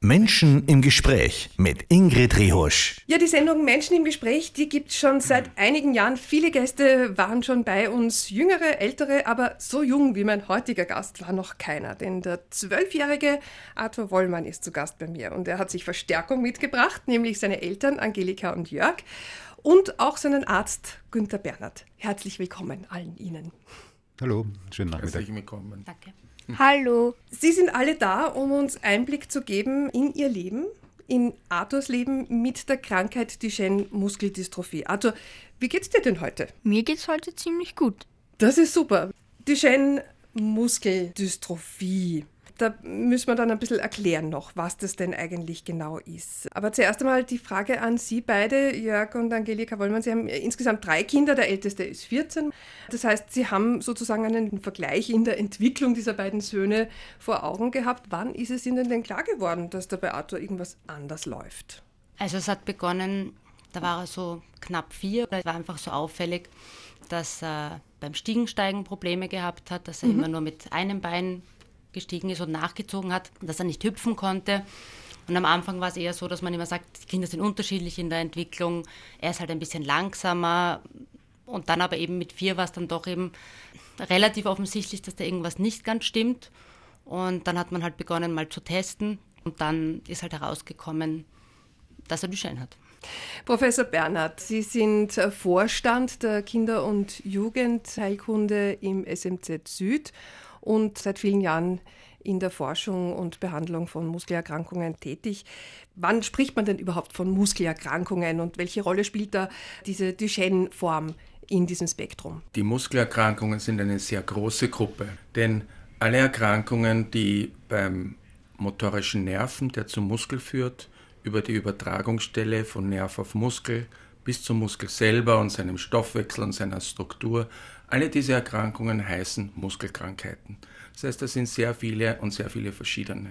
Menschen im Gespräch mit Ingrid Riehusch. Ja, die Sendung Menschen im Gespräch, die gibt es schon seit einigen Jahren. Viele Gäste waren schon bei uns, jüngere, ältere, aber so jung wie mein heutiger Gast war noch keiner. Denn der 12-jährige Arthur Wollmann ist zu Gast bei mir und er hat sich Verstärkung mitgebracht, nämlich seine Eltern Angelika und Jörg und auch seinen Arzt Günther Bernhard. Herzlich willkommen allen Ihnen. Hallo, schönen Nachmittag. Herzlich willkommen. Danke. Hallo. Sie sind alle da, um uns Einblick zu geben in Ihr Leben, in Arthurs Leben mit der Krankheit Duchenne-Muskeldystrophie. Arthur, wie geht's dir denn heute? Mir geht's heute ziemlich gut. Das ist super. Duchenne-Muskeldystrophie. Da müssen wir dann ein bisschen erklären noch, was das denn eigentlich genau ist. Aber zuerst einmal die Frage an Sie beide, Jörg und Angelika Wollmann. Sie haben insgesamt 3 Kinder, der älteste ist 14. Das heißt, Sie haben sozusagen einen Vergleich in der Entwicklung dieser beiden Söhne vor Augen gehabt. Wann ist es Ihnen denn klar geworden, dass da bei Arthur irgendwas anders läuft? Also es hat begonnen, da war er so knapp 4. Es war einfach so auffällig, dass er beim Stiegensteigen Probleme gehabt hat, dass er immer nur mit einem Bein gestiegen ist und nachgezogen hat, dass er nicht hüpfen konnte. Und am Anfang war es eher so, dass man immer sagt, die Kinder sind unterschiedlich in der Entwicklung. Er ist halt ein bisschen langsamer. Und dann aber eben mit 4 war es dann doch eben relativ offensichtlich, dass da irgendwas nicht ganz stimmt. Und dann hat man halt begonnen mal zu testen. Und dann ist halt herausgekommen, dass er Duchenne hat. Professor Bernhard, Sie sind Vorstand der Kinder- und Jugendheilkunde im SMZ Süd und seit vielen Jahren in der Forschung und Behandlung von Muskelerkrankungen tätig. Wann spricht man denn überhaupt von Muskelerkrankungen und welche Rolle spielt da diese Duchenne-Form in diesem Spektrum? Die Muskelerkrankungen sind eine sehr große Gruppe, denn alle Erkrankungen, die beim motorischen Nerven, der zum Muskel führt, über die Übertragungsstelle von Nerv auf Muskel bis zum Muskel selber und seinem Stoffwechsel und seiner Struktur, alle diese Erkrankungen heißen Muskelkrankheiten. Das heißt, das sind sehr viele und sehr viele verschiedene.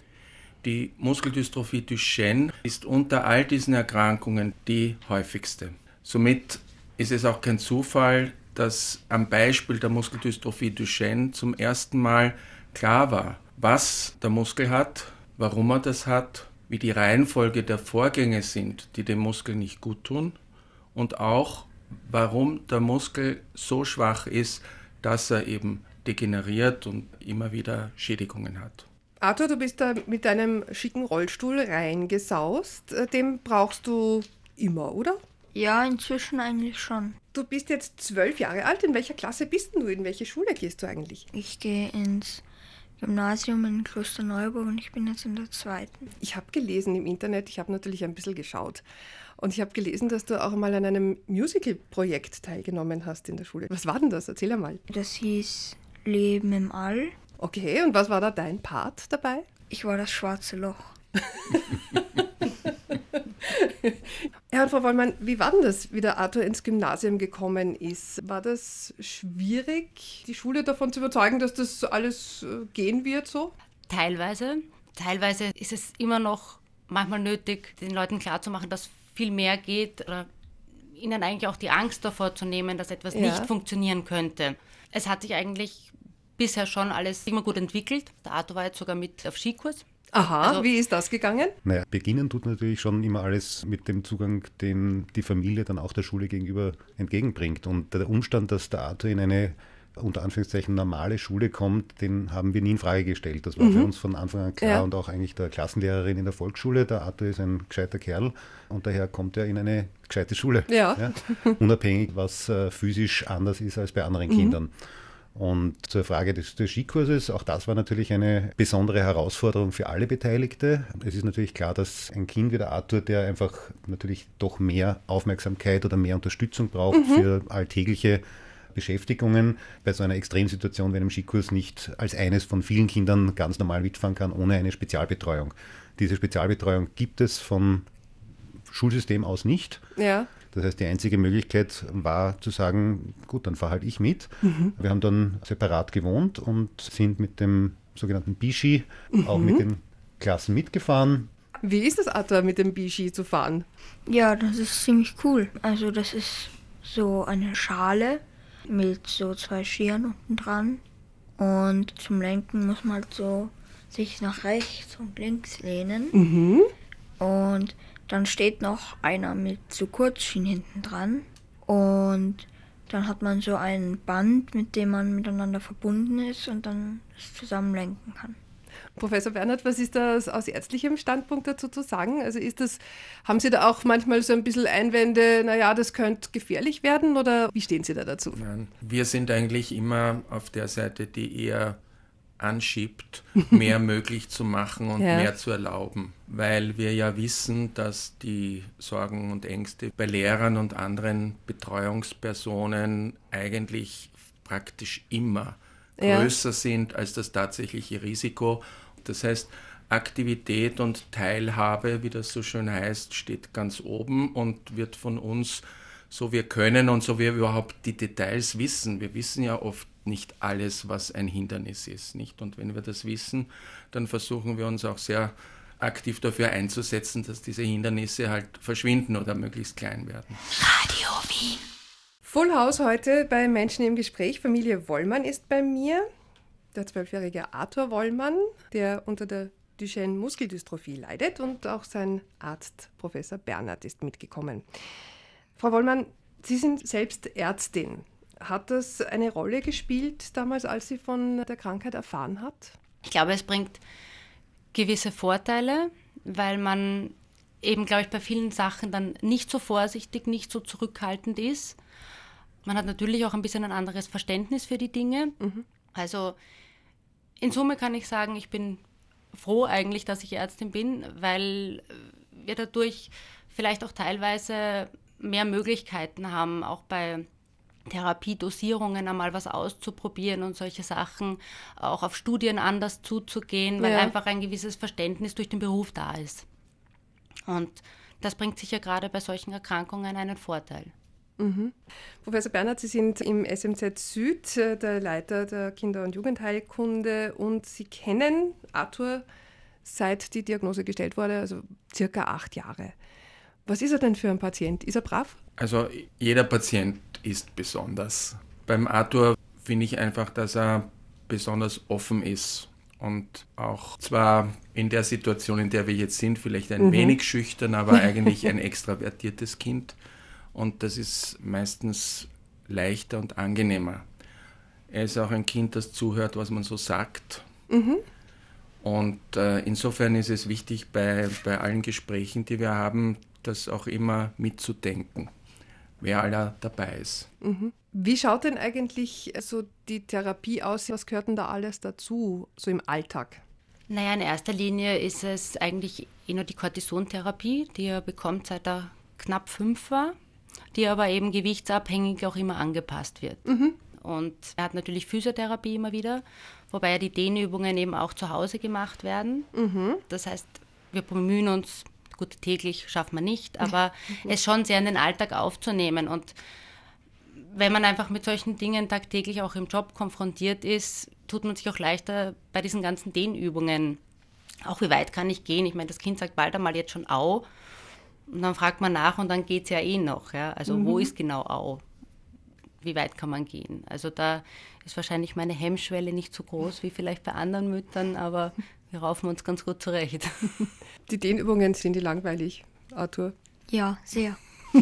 Die Muskeldystrophie Duchenne ist unter all diesen Erkrankungen die häufigste. Somit ist es auch kein Zufall, dass am Beispiel der Muskeldystrophie Duchenne zum ersten Mal klar war, was der Muskel hat, warum er das hat, wie die Reihenfolge der Vorgänge sind, die dem Muskel nicht gut tun und auch, warum der Muskel so schwach ist, dass er eben degeneriert und immer wieder Schädigungen hat. Arthur, du bist da mit deinem schicken Rollstuhl reingesaust. Den brauchst du immer, oder? Ja, inzwischen eigentlich schon. Du bist jetzt 12 Jahre alt. In welcher Klasse bist denn du? In welche Schule gehst du eigentlich? Ich gehe ins Gymnasium in Klosterneuburg und ich bin jetzt in der 2. Ich habe gelesen im Internet, ich habe natürlich ein bisschen geschaut. Und ich habe gelesen, dass du auch mal an einem Musical-Projekt teilgenommen hast in der Schule. Was war denn das? Erzähl einmal. Das hieß Leben im All. Okay, und was war da dein Part dabei? Ich war das schwarze Loch. Herr und Frau Wollmann, wie war denn das, wie der Arthur ins Gymnasium gekommen ist? War das schwierig, die Schule davon zu überzeugen, dass das alles gehen wird so? Teilweise ist es immer noch manchmal nötig, den Leuten klarzumachen, dass viel mehr geht oder ihnen eigentlich auch die Angst davor zu nehmen, dass etwas nicht funktionieren könnte. Es hat sich eigentlich bisher schon alles immer gut entwickelt. Der Arthur war jetzt sogar mit auf Skikurs. Aha, Also, wie ist das gegangen? Naja, beginnen tut natürlich schon immer alles mit dem Zugang, den die Familie dann auch der Schule gegenüber entgegenbringt. Und der Umstand, dass der Arthur in eine unter Anführungszeichen normale Schule kommt, den haben wir nie in Frage gestellt. Das war für uns von Anfang an klar und auch eigentlich der Klassenlehrerin in der Volksschule. Der Arthur ist ein gescheiter Kerl und daher kommt er in eine gescheite Schule. Ja. Unabhängig, was physisch anders ist als bei anderen Kindern. Und zur Frage des Skikurses, auch das war natürlich eine besondere Herausforderung für alle Beteiligte. Es ist natürlich klar, dass ein Kind wie der Arthur, der einfach natürlich doch mehr Aufmerksamkeit oder mehr Unterstützung braucht für alltägliche Beschäftigungen, bei so einer Extremsituation wie einem Skikurs nicht als eines von vielen Kindern ganz normal mitfahren kann, ohne eine Spezialbetreuung. Diese Spezialbetreuung gibt es vom Schulsystem aus nicht. Ja. Das heißt, die einzige Möglichkeit war zu sagen, gut, dann fahre halt ich mit. Wir haben dann separat gewohnt und sind mit dem sogenannten Biski auch mit den Klassen mitgefahren. Wie ist es, Arthur, mit dem Biski zu fahren? Ja, das ist ziemlich cool. Also das ist so eine Schale mit so 2 Skiern unten dran. Und zum Lenken muss man halt so sich nach rechts und links lehnen. Mhm. Und dann steht noch einer mit so Kurzschienen hinten dran. Und dann hat man so ein Band, mit dem man miteinander verbunden ist und dann es zusammenlenken kann. Professor Bernhard, was ist da aus ärztlichem Standpunkt dazu zu sagen? Also haben Sie da auch manchmal so ein bisschen Einwände, naja, das könnte gefährlich werden, oder wie stehen Sie da dazu? Nein, wir sind eigentlich immer auf der Seite, die eher anschiebt, mehr möglich zu machen und mehr zu erlauben, weil wir ja wissen, dass die Sorgen und Ängste bei Lehrern und anderen Betreuungspersonen eigentlich praktisch immer größer sind als das tatsächliche Risiko. Das heißt, Aktivität und Teilhabe, wie das so schön heißt, steht ganz oben und wird von uns, so wir können und so wir überhaupt die Details wissen. Wir wissen ja oft nicht alles, was ein Hindernis ist, nicht? Und wenn wir das wissen, dann versuchen wir uns auch sehr aktiv dafür einzusetzen, dass diese Hindernisse halt verschwinden oder möglichst klein werden. Radio Wien. Full House heute bei Menschen im Gespräch. Familie Wollmann ist bei mir. Der 12-jährige Arthur Wollmann, der unter der Duchenne-Muskeldystrophie leidet, und auch sein Arzt Professor Bernhard ist mitgekommen. Frau Wollmann, Sie sind selbst Ärztin. Hat das eine Rolle gespielt damals, als sie von der Krankheit erfahren hat? Ich glaube, es bringt gewisse Vorteile, weil man eben, glaube ich, bei vielen Sachen dann nicht so vorsichtig, nicht so zurückhaltend ist. Man hat natürlich auch ein bisschen ein anderes Verständnis für die Dinge. Mhm. Also in Summe kann ich sagen, ich bin froh eigentlich, dass ich Ärztin bin, weil wir dadurch vielleicht auch teilweise mehr Möglichkeiten haben, auch bei Therapiedosierungen einmal was auszuprobieren und solche Sachen, auch auf Studien anders zuzugehen, weil einfach ein gewisses Verständnis durch den Beruf da ist. Und das bringt sicher gerade bei solchen Erkrankungen einen Vorteil. Mhm. Professor Bernhard, Sie sind im SMZ Süd der Leiter der Kinder- und Jugendheilkunde und Sie kennen Arthur, seit die Diagnose gestellt wurde, also circa 8 Jahre. Was ist er denn für ein Patient? Ist er brav? Also jeder Patient ist besonders. Beim Arthur finde ich einfach, dass er besonders offen ist und auch zwar in der Situation, in der wir jetzt sind, vielleicht ein wenig schüchtern, aber eigentlich ein extravertiertes Kind. Und das ist meistens leichter und angenehmer. Er ist auch ein Kind, das zuhört, was man so sagt. Mhm. Und insofern ist es wichtig, bei allen Gesprächen, die wir haben, das auch immer mitzudenken, wer aller dabei ist. Mhm. Wie schaut denn eigentlich so die Therapie aus? Was gehört denn da alles dazu, so im Alltag? Naja, in erster Linie ist es eigentlich nur die Cortisontherapie, die er bekommt, seit er knapp 5 war, die aber eben gewichtsabhängig auch immer angepasst wird. Mhm. Und er hat natürlich Physiotherapie immer wieder, wobei ja die Dehnübungen eben auch zu Hause gemacht werden. Mhm. Das heißt, wir bemühen uns, gut, täglich schafft man nicht, aber es schon sehr in den Alltag aufzunehmen. Und wenn man einfach mit solchen Dingen tagtäglich auch im Job konfrontiert ist, tut man sich auch leichter bei diesen ganzen Dehnübungen. Auch wie weit kann ich gehen? Ich meine, das Kind sagt bald einmal jetzt schon Au. Und dann fragt man nach und dann geht es ja eh noch. Ja? Also wo ist genau Au? Wie weit kann man gehen? Also da ist wahrscheinlich meine Hemmschwelle nicht so groß wie vielleicht bei anderen Müttern, aber wir raufen uns ganz gut zurecht. Die Dehnübungen, sind die langweilig, Arthur? Ja, sehr.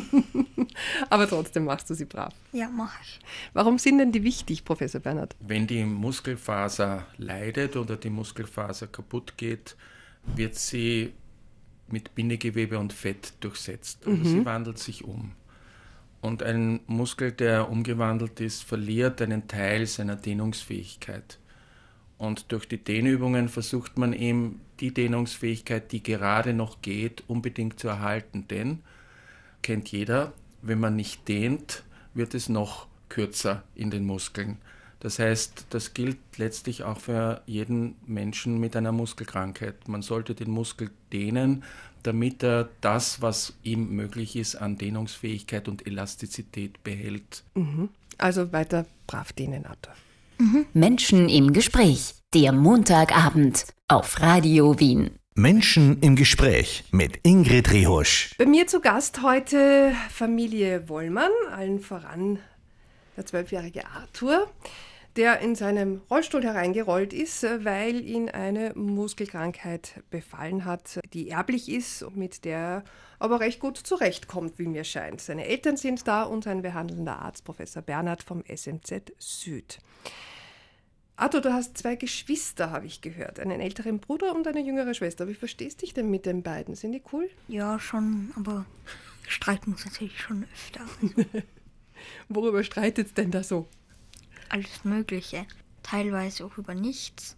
Aber trotzdem machst du sie brav. Ja, mache ich. Warum sind denn die wichtig, Professor Bernhard? Wenn die Muskelfaser leidet oder die Muskelfaser kaputt geht, wird sie mit Bindegewebe und Fett durchsetzt. Also sie wandelt sich um. Und ein Muskel, der umgewandelt ist, verliert einen Teil seiner Dehnungsfähigkeit. Und durch die Dehnübungen versucht man eben die Dehnungsfähigkeit, die gerade noch geht, unbedingt zu erhalten. Denn, kennt jeder, wenn man nicht dehnt, wird es noch kürzer in den Muskeln. Das heißt, das gilt letztlich auch für jeden Menschen mit einer Muskelkrankheit. Man sollte den Muskel dehnen, damit er das, was ihm möglich ist, an Dehnungsfähigkeit und Elastizität behält. Also weiter brav dehnen, Arthur. Menschen im Gespräch. Der Montagabend auf Radio Wien. Menschen im Gespräch mit Ingrid Rihusch. Bei mir zu Gast heute Familie Wollmann, allen voran der 12-jährige Arthur. der in seinem Rollstuhl hereingerollt ist, weil ihn eine Muskelkrankheit befallen hat, die erblich ist und mit der er aber recht gut zurechtkommt, wie mir scheint. Seine Eltern sind da und sein behandelnder Arzt, Professor Bernhard vom SMZ Süd. Arthur, du hast 2 Geschwister, habe ich gehört. Einen älteren Bruder und eine jüngere Schwester. Wie verstehst du dich denn mit den beiden? Sind die cool? Ja, schon, aber streiten uns natürlich schon öfter. Worüber streitet es denn da so? Alles Mögliche. Teilweise auch über nichts.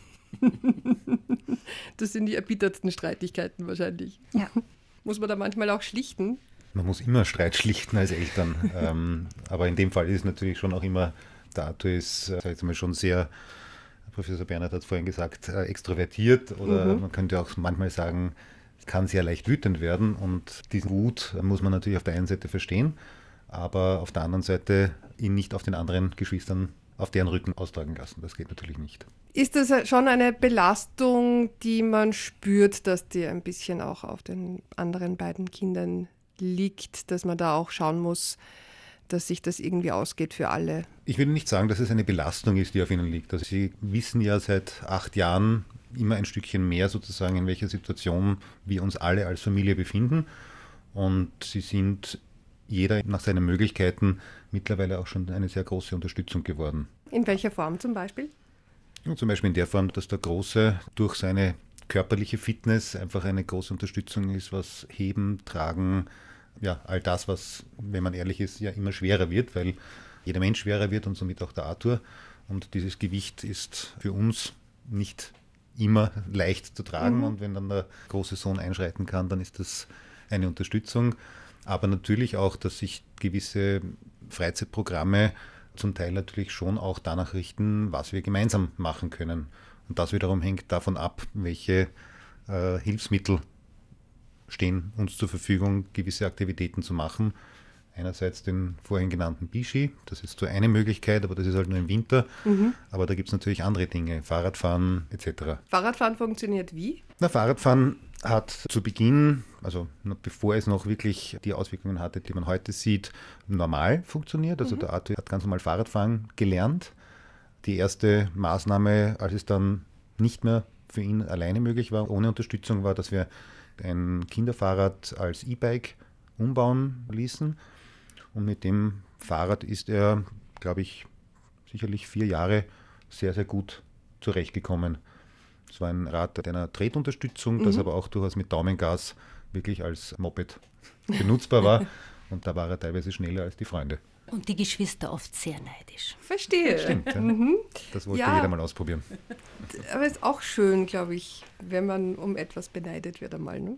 Das sind die erbittertsten Streitigkeiten wahrscheinlich. Ja. Muss man da manchmal auch schlichten? Man muss immer Streit schlichten als Eltern. Aber in dem Fall ist es natürlich schon auch immer, der Arthur ist, sag ich jetzt mal, schon sehr, Professor Bernhard hat es vorhin gesagt, extrovertiert. Oder man könnte auch manchmal sagen, es kann sehr leicht wütend werden. Und diesen Wut muss man natürlich auf der einen Seite verstehen, aber auf der anderen Seite ihn nicht auf den anderen Geschwistern, auf deren Rücken austragen lassen. Das geht natürlich nicht. Ist das schon eine Belastung, die man spürt, dass die ein bisschen auch auf den anderen beiden Kindern liegt, dass man da auch schauen muss, dass sich das irgendwie ausgeht für alle? Ich will nicht sagen, dass es eine Belastung ist, die auf ihnen liegt. Also sie wissen ja seit 8 Jahren immer ein Stückchen mehr sozusagen, in welcher Situation wir uns alle als Familie befinden. Und sie sind jeder nach seinen Möglichkeiten mittlerweile auch schon eine sehr große Unterstützung geworden. In welcher Form zum Beispiel? Ja, zum Beispiel in der Form, dass der Große durch seine körperliche Fitness einfach eine große Unterstützung ist, was Heben, Tragen, ja, all das, was, wenn man ehrlich ist, ja immer schwerer wird, weil jeder Mensch schwerer wird und somit auch der Arthur. Und dieses Gewicht ist für uns nicht immer leicht zu tragen. Und wenn dann der große Sohn einschreiten kann, dann ist das eine Unterstützung. Aber natürlich auch, dass sich gewisse Freizeitprogramme zum Teil natürlich schon auch danach richten, was wir gemeinsam machen können. Und das wiederum hängt davon ab, welche Hilfsmittel stehen uns zur Verfügung, gewisse Aktivitäten zu machen. Einerseits den vorhin genannten Biski, das ist so eine Möglichkeit, aber das ist halt nur im Winter. Aber da gibt es natürlich andere Dinge, Fahrradfahren etc. Fahrradfahren funktioniert wie? Fahrradfahren hat zu Beginn, also bevor es noch wirklich die Auswirkungen hatte, die man heute sieht, normal funktioniert. Also der Arthur hat ganz normal Fahrradfahren gelernt. Die erste Maßnahme, als es dann nicht mehr für ihn alleine möglich war, ohne Unterstützung, war, dass wir ein Kinderfahrrad als E-Bike umbauen ließen. Und mit dem Fahrrad ist er, glaube ich, sicherlich 4 Jahre sehr, sehr gut zurechtgekommen. Es war ein Rad mit einer Tretunterstützung, das aber auch durchaus mit Daumengas wirklich als Moped benutzbar war. Und da war er teilweise schneller als die Freunde. Und die Geschwister oft sehr neidisch. Verstehe. Stimmt, ja. Das wollte jeder mal ausprobieren. Aber es ist auch schön, glaube ich, wenn man um etwas beneidet wird einmal, ne?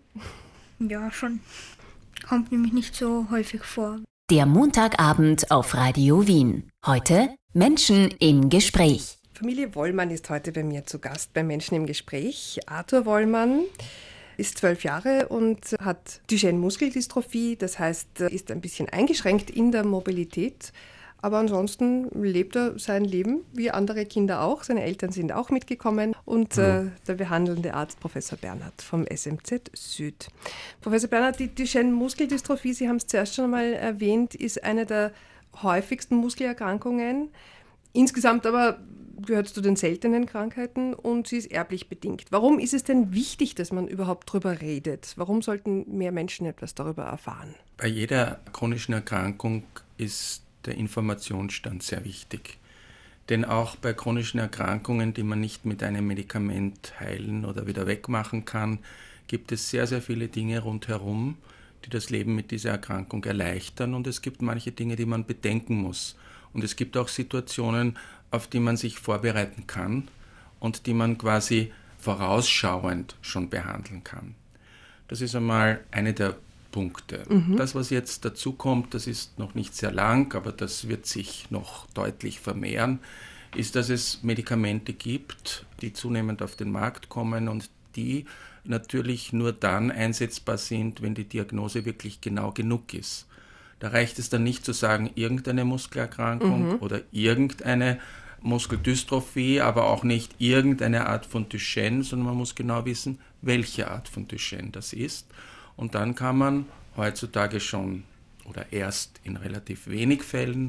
Ja, schon. Kommt nämlich nicht so häufig vor. Der Montagabend auf Radio Wien. Heute Menschen im Gespräch. Familie Wollmann ist heute bei mir zu Gast bei Menschen im Gespräch. Arthur Wollmann ist 12 Jahre und hat Duchenne-Muskeldystrophie, das heißt, ist ein bisschen eingeschränkt in der Mobilität. Aber ansonsten lebt er sein Leben wie andere Kinder auch. Seine Eltern sind auch mitgekommen und der behandelnde Arzt Professor Bernhard vom SMZ Süd. Professor Bernhard, die Duchenne-Muskeldystrophie, Sie haben es zuerst schon einmal erwähnt, ist eine der häufigsten Muskelerkrankungen. Insgesamt aber gehört zu den seltenen Krankheiten und sie ist erblich bedingt. Warum ist es denn wichtig, dass man überhaupt darüber redet? Warum sollten mehr Menschen etwas darüber erfahren? Bei jeder chronischen Erkrankung ist der Informationsstand sehr wichtig. Denn auch bei chronischen Erkrankungen, die man nicht mit einem Medikament heilen oder wieder wegmachen kann, gibt es sehr, sehr viele Dinge rundherum, die das Leben mit dieser Erkrankung erleichtern. Und es gibt manche Dinge, die man bedenken muss. Und es gibt auch Situationen, auf die man sich vorbereiten kann und die man quasi vorausschauend schon behandeln kann. Das ist einmal eine der Punkte. Das, was jetzt dazu kommt, das ist noch nicht sehr lang, aber das wird sich noch deutlich vermehren, ist, dass es Medikamente gibt, die zunehmend auf den Markt kommen und die natürlich nur dann einsetzbar sind, wenn die Diagnose wirklich genau genug ist. Da reicht es dann nicht zu sagen, irgendeine Muskelerkrankung oder irgendeine Muskeldystrophie, aber auch nicht irgendeine Art von Duchenne, sondern man muss genau wissen, welche Art von Duchenne das ist. Und dann kann man heutzutage schon oder erst in relativ wenig Fällen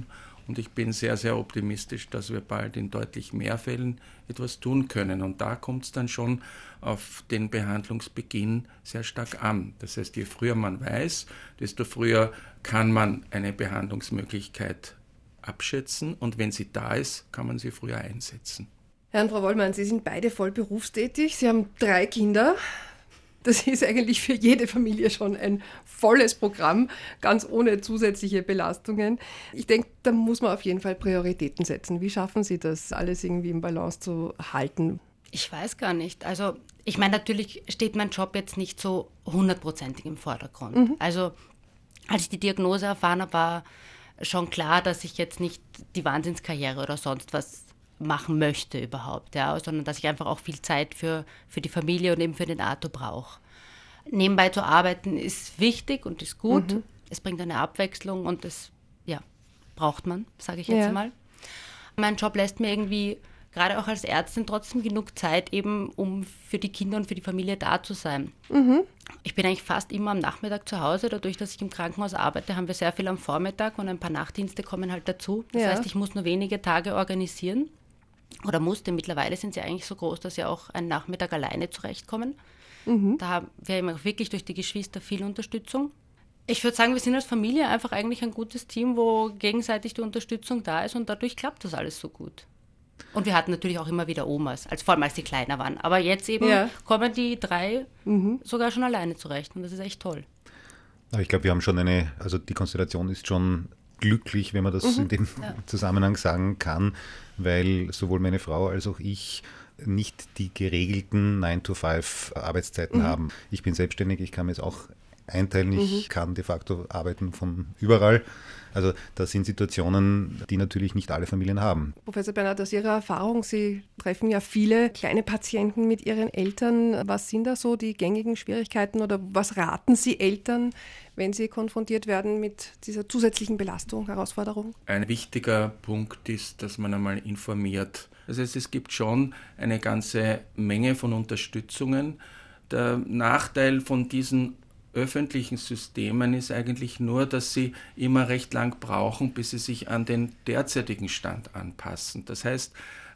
Und ich bin sehr, sehr optimistisch, dass wir bald in deutlich mehr Fällen etwas tun können. Und da kommt es dann schon auf den Behandlungsbeginn sehr stark an. Das heißt, je früher man weiß, desto früher kann man eine Behandlungsmöglichkeit abschätzen. Und wenn sie da ist, kann man sie früher einsetzen. Herr und Frau Wollmann, Sie sind beide voll berufstätig. Sie haben 3 Kinder. Das ist eigentlich für jede Familie schon ein volles Programm, ganz ohne zusätzliche Belastungen. Ich denke, da muss man auf jeden Fall Prioritäten setzen. Wie schaffen Sie das, alles irgendwie im Balance zu halten? Ich weiß gar nicht. Also ich meine, natürlich steht mein Job jetzt nicht so 100% im Vordergrund. Also als ich die Diagnose erfahren habe, war schon klar, dass ich jetzt nicht die Wahnsinnskarriere oder sonst was machen möchte überhaupt, ja, sondern dass ich einfach auch viel Zeit für die Familie und eben für den Arthur brauche. Nebenbei zu arbeiten ist wichtig und ist gut. Es bringt eine Abwechslung und das braucht man, sage ich jetzt mal. Mein Job lässt mir irgendwie, gerade auch als Ärztin, trotzdem genug Zeit eben, um für die Kinder und für die Familie da zu sein. Ich bin eigentlich fast immer am Nachmittag zu Hause. Dadurch, dass ich im Krankenhaus arbeite, haben wir sehr viel am Vormittag und ein paar Nachtdienste kommen halt dazu. Das heißt, ich muss nur wenige Tage organisieren. Oder musste. Mittlerweile sind sie eigentlich so groß, dass sie auch einen Nachmittag alleine zurechtkommen. Da haben wir eben auch wirklich durch die Geschwister viel Unterstützung. Ich würde sagen, wir sind als Familie einfach eigentlich ein gutes Team, wo gegenseitig die Unterstützung da ist und dadurch klappt das alles so gut. Und wir hatten natürlich auch immer wieder Omas, vor allem als die kleiner waren. Aber jetzt eben kommen die 3 sogar schon alleine zurecht und das ist echt toll. Aber ich glaube, wir haben schon also die Konstellation ist schon glücklich, wenn man das in dem Zusammenhang sagen kann, weil sowohl meine Frau als auch ich nicht die geregelten 9-to-5 Arbeitszeiten haben. Ich bin selbstständig, ich kann mir jetzt auch einteilen, ich kann de facto arbeiten von überall. Also das sind Situationen, die natürlich nicht alle Familien haben. Professor Bernhard, aus Ihrer Erfahrung, Sie treffen ja viele kleine Patienten mit ihren Eltern. Was sind da so die gängigen Schwierigkeiten oder was raten Sie Eltern, wenn sie konfrontiert werden mit dieser zusätzlichen Belastung, Herausforderung? Ein wichtiger Punkt ist, dass man einmal informiert. Das heißt, es gibt schon eine ganze Menge von Unterstützungen. Der Nachteil von diesen öffentlichen Systemen ist eigentlich nur, dass sie immer recht lang brauchen, bis sie sich an den derzeitigen Stand anpassen. Das heißt,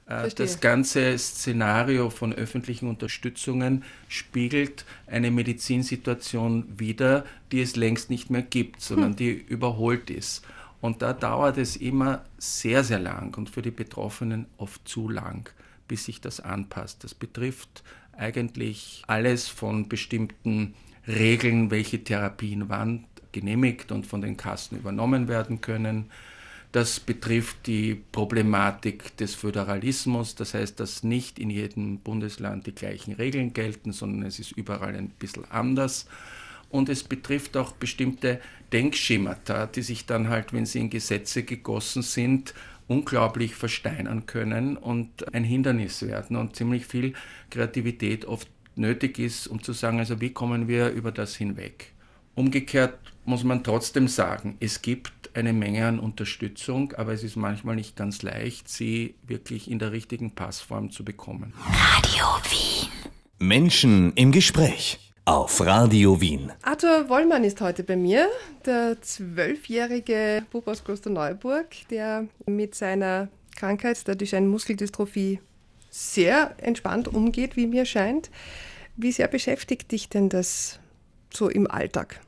das ganze Szenario von öffentlichen Unterstützungen spiegelt eine Medizinsituation wider, die es längst nicht mehr gibt, sondern die überholt ist. Und da dauert es immer sehr, sehr lang und für die Betroffenen oft zu lang, bis sich das anpasst. Das betrifft eigentlich alles von bestimmten Regeln, welche Therapien wann genehmigt und von den Kassen übernommen werden können. Das betrifft die Problematik des Föderalismus, das heißt, dass nicht in jedem Bundesland die gleichen Regeln gelten, sondern es ist überall ein bisschen anders. Und es betrifft auch bestimmte Denkschemata, die sich dann halt, wenn sie in Gesetze gegossen sind, unglaublich versteinern können und ein Hindernis werden und ziemlich viel Kreativität oft nötig ist, um zu sagen, also wie kommen wir über das hinweg. Umgekehrt muss man trotzdem sagen, es gibt eine Menge an Unterstützung, aber es ist manchmal nicht ganz leicht, sie wirklich in der richtigen Passform zu bekommen. Radio Wien. Menschen im Gespräch auf Radio Wien. Arthur Wollmann ist heute bei mir, der 12-jährige Bub aus Klosterneuburg, der mit seiner Krankheit, der Duchenne-Muskeldystrophie, sehr entspannt umgeht, wie mir scheint. Wie sehr beschäftigt dich denn das so im Alltag?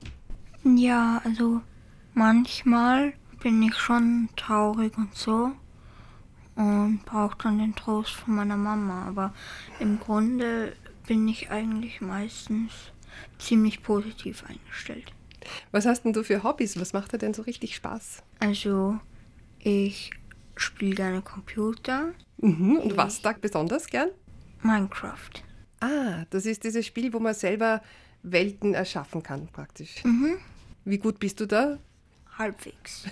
Ja, also manchmal bin ich schon traurig und so und brauche dann den Trost von meiner Mama. Aber im Grunde bin ich eigentlich meistens ziemlich positiv eingestellt. Was hast denn du für Hobbys? Was macht dir denn so richtig Spaß? Also ich spiele gerne Computer. Und was da besonders gern? Minecraft. Ah, das ist dieses Spiel, wo man selber Welten erschaffen kann, praktisch. Wie gut bist du da? Halbwegs.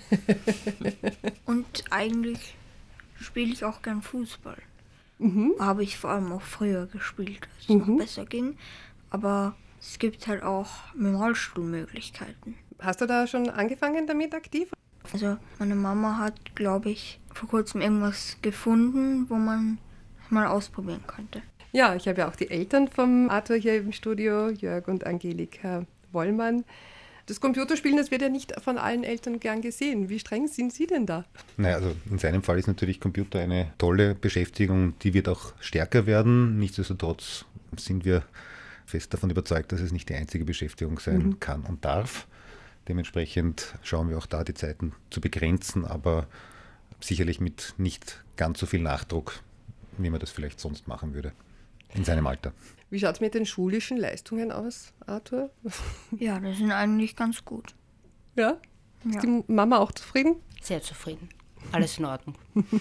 Und eigentlich spiele ich auch gern Fußball. Habe ich vor allem auch früher gespielt, als es noch besser ging. Aber es gibt halt auch mit dem Rollstuhl Möglichkeiten. Hast du da schon angefangen damit aktiv? Also meine Mama hat, glaube ich, vor kurzem irgendwas gefunden, wo man mal ausprobieren könnte. Ja, ich habe ja auch die Eltern vom Arthur hier im Studio, Jörg und Angelika Wollmann. Das Computerspielen, das wird ja nicht von allen Eltern gern gesehen. Wie streng sind Sie denn da? Naja, also in seinem Fall ist natürlich Computer eine tolle Beschäftigung, die wird auch stärker werden. Nichtsdestotrotz sind wir fest davon überzeugt, dass es nicht die einzige Beschäftigung sein kann und darf. Dementsprechend schauen wir auch da, die Zeiten zu begrenzen, aber sicherlich mit nicht ganz so viel Nachdruck, wie man das vielleicht sonst machen würde in seinem Alter. Wie schaut es mit den schulischen Leistungen aus, Arthur? Ja, das sind eigentlich ganz gut. Ja? Ist die Mama auch zufrieden? Sehr zufrieden. Alles in Ordnung.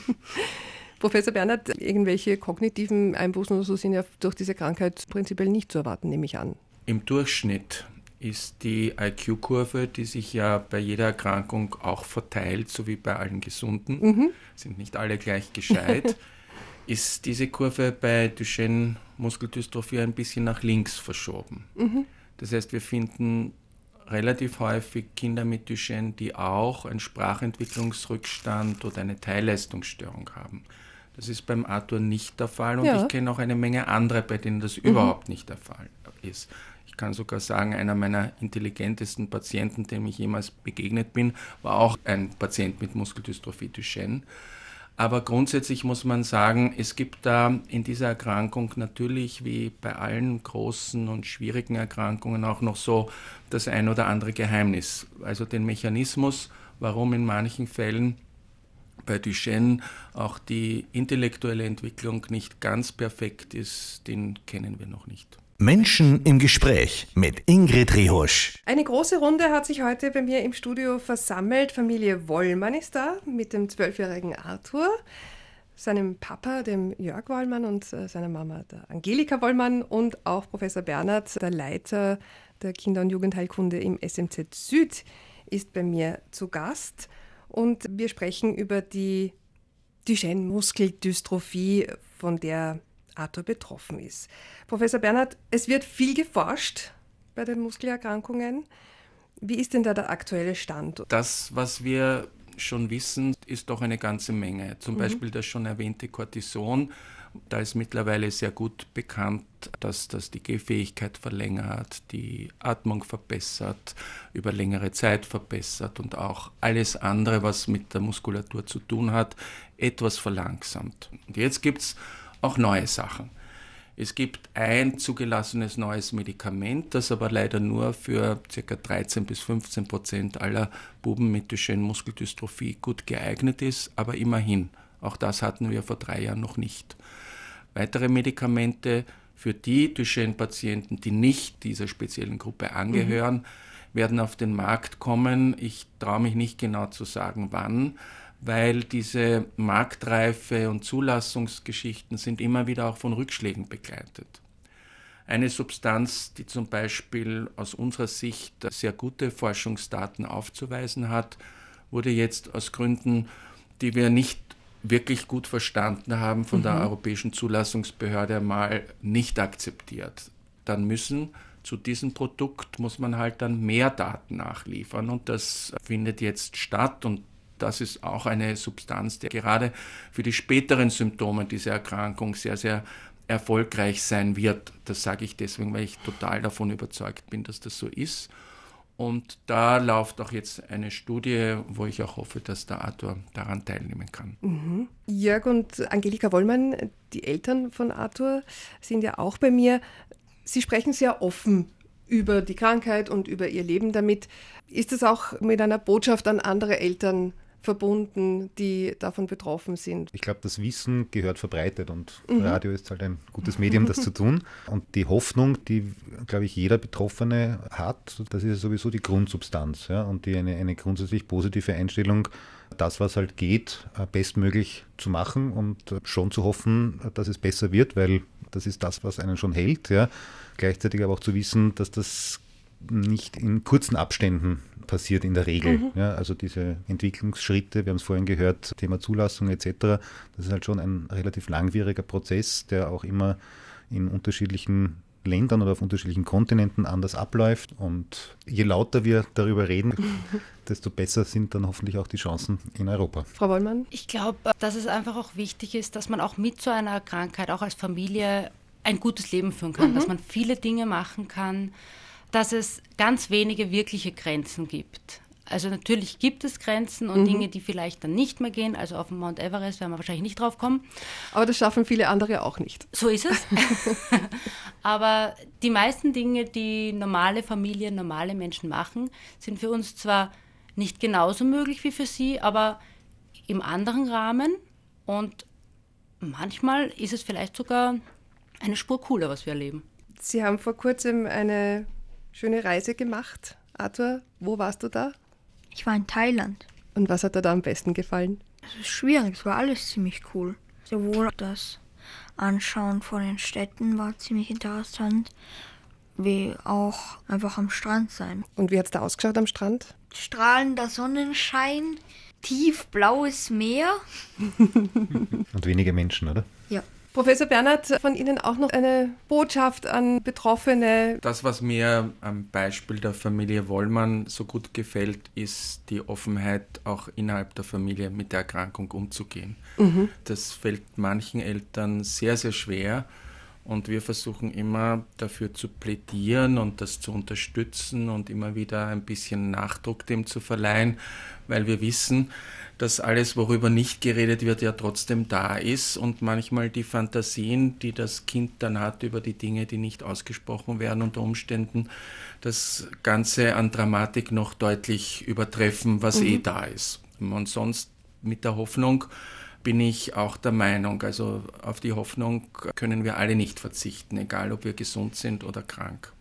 Professor Bernhard, irgendwelche kognitiven Einbußen oder so sind ja durch diese Krankheit prinzipiell nicht zu erwarten, nehme ich an. Im Durchschnitt ist die IQ-Kurve, die sich ja bei jeder Erkrankung auch verteilt, so wie bei allen Gesunden, sind nicht alle gleich gescheit, ist diese Kurve bei Duchenne-Muskeldystrophie ein bisschen nach links verschoben. Das heißt, wir finden relativ häufig Kinder mit Duchenne, die auch einen Sprachentwicklungsrückstand oder eine Teilleistungsstörung haben. Das ist beim Arthur nicht der Fall und ich kenne auch eine Menge andere, bei denen das überhaupt nicht der Fall ist. Ich kann sogar sagen, einer meiner intelligentesten Patienten, dem ich jemals begegnet bin, war auch ein Patient mit Muskeldystrophie Duchenne. Aber grundsätzlich muss man sagen, es gibt da in dieser Erkrankung natürlich wie bei allen großen und schwierigen Erkrankungen auch noch so das ein oder andere Geheimnis. Also den Mechanismus, warum in manchen Fällen bei Duchenne auch die intellektuelle Entwicklung nicht ganz perfekt ist, den kennen wir noch nicht. Menschen im Gespräch mit Ingrid Rihusch. Eine große Runde hat sich heute bei mir im Studio versammelt. Familie Wollmann ist da mit dem 12-jährigen Arthur, seinem Papa, dem Jörg Wollmann und seiner Mama, der Angelika Wollmann und auch Professor Bernhard, der Leiter der Kinder- und Jugendheilkunde im SMZ Süd, ist bei mir zu Gast. Und wir sprechen über die Duchenne-Muskeldystrophie, von der Arthur betroffen ist. Professor Bernhard, es wird viel geforscht bei den Muskelerkrankungen. Wie ist denn da der aktuelle Stand? Das, was wir schon wissen, ist doch eine ganze Menge. Zum Beispiel das schon erwähnte Cortison. Da ist mittlerweile sehr gut bekannt, dass das die Gehfähigkeit verlängert, die Atmung verbessert, über längere Zeit verbessert und auch alles andere, was mit der Muskulatur zu tun hat, etwas verlangsamt. Und jetzt gibt es auch neue Sachen. Es gibt ein zugelassenes neues Medikament, das aber leider nur für ca. 13-15% aller Buben mit Duchenne-Muskeldystrophie gut geeignet ist, aber immerhin, auch das hatten wir vor 3 Jahren noch nicht. Weitere Medikamente für die Duchenne-Patienten, die nicht dieser speziellen Gruppe angehören, werden auf den Markt kommen. Ich traue mich nicht genau zu sagen, wann, weil diese Marktreife und Zulassungsgeschichten sind immer wieder auch von Rückschlägen begleitet. Eine Substanz, die zum Beispiel aus unserer Sicht sehr gute Forschungsdaten aufzuweisen hat, wurde jetzt aus Gründen, die wir nicht wirklich gut verstanden haben, von der Europäischen Zulassungsbehörde mal nicht akzeptiert. Dann zu diesem Produkt muss man halt dann mehr Daten nachliefern und das findet jetzt statt und das ist auch eine Substanz, die gerade für die späteren Symptome dieser Erkrankung sehr, sehr erfolgreich sein wird. Das sage ich deswegen, weil ich total davon überzeugt bin, dass das so ist. Und da läuft auch jetzt eine Studie, wo ich auch hoffe, dass der Arthur daran teilnehmen kann. Jörg und Angelika Wollmann, die Eltern von Arthur, sind ja auch bei mir. Sie sprechen sehr offen über die Krankheit und über ihr Leben damit. Ist es auch mit einer Botschaft an andere Eltern verbunden, die davon betroffen sind? Ich glaube, das Wissen gehört verbreitet und Radio ist halt ein gutes Medium, das zu tun. Und die Hoffnung, die, glaube ich, jeder Betroffene hat, das ist sowieso die Grundsubstanz. Ja? Und eine grundsätzlich positive Einstellung, das, was halt geht, bestmöglich zu machen und schon zu hoffen, dass es besser wird, weil das ist das, was einen schon hält. Ja? Gleichzeitig aber auch zu wissen, dass das nicht in kurzen Abständen passiert in der Regel. Ja, also diese Entwicklungsschritte, wir haben es vorhin gehört, Thema Zulassung etc., das ist halt schon ein relativ langwieriger Prozess, der auch immer in unterschiedlichen Ländern oder auf unterschiedlichen Kontinenten anders abläuft. Und je lauter wir darüber reden, desto besser sind dann hoffentlich auch die Chancen in Europa. Frau Wollmann? Ich glaube, dass es einfach auch wichtig ist, dass man auch mit so einer Krankheit, auch als Familie, ein gutes Leben führen kann, dass man viele Dinge machen kann, dass es ganz wenige wirkliche Grenzen gibt. Also natürlich gibt es Grenzen und Dinge, die vielleicht dann nicht mehr gehen. Also auf dem Mount Everest werden wir wahrscheinlich nicht drauf kommen. Aber das schaffen viele andere auch nicht. So ist es. Aber die meisten Dinge, die normale Familien, normale Menschen machen, sind für uns zwar nicht genauso möglich wie für sie, aber im anderen Rahmen. Und manchmal ist es vielleicht sogar eine Spur cooler, was wir erleben. Sie haben vor kurzem eine schöne Reise gemacht. Arthur, wo warst du da? Ich war in Thailand. Und was hat dir da am besten gefallen? Es ist schwierig, es war alles ziemlich cool. Sowohl das Anschauen von den Städten war ziemlich interessant, wie auch einfach am Strand sein. Und wie hat es da ausgeschaut am Strand? Strahlender Sonnenschein, tiefblaues Meer. Und wenige Menschen, oder? Ja. Professor Bernhard, von Ihnen auch noch eine Botschaft an Betroffene. Das, was mir am Beispiel der Familie Wollmann so gut gefällt, ist die Offenheit, auch innerhalb der Familie mit der Erkrankung umzugehen. Das fällt manchen Eltern sehr, sehr schwer. Und wir versuchen immer dafür zu plädieren und das zu unterstützen und immer wieder ein bisschen Nachdruck dem zu verleihen, weil wir wissen, dass alles, worüber nicht geredet wird, ja trotzdem da ist und manchmal die Fantasien, die das Kind dann hat über die Dinge, die nicht ausgesprochen werden unter Umständen, das Ganze an Dramatik noch deutlich übertreffen, was da ist. Und sonst mit der Hoffnung bin ich auch der Meinung, also auf die Hoffnung können wir alle nicht verzichten, egal ob wir gesund sind oder krank.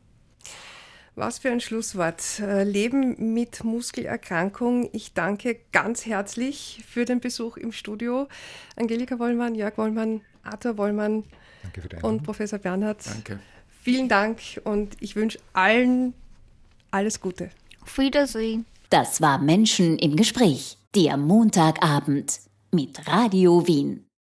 Was für ein Schlusswort. Leben mit Muskelerkrankung. Ich danke ganz herzlich für den Besuch im Studio. Angelika Wollmann, Jörg Wollmann, Arthur Wollmann und Professor Bernhard. Danke. Vielen Dank und ich wünsche allen alles Gute. Auf Wiedersehen. Das war Menschen im Gespräch, der Montagabend mit Radio Wien.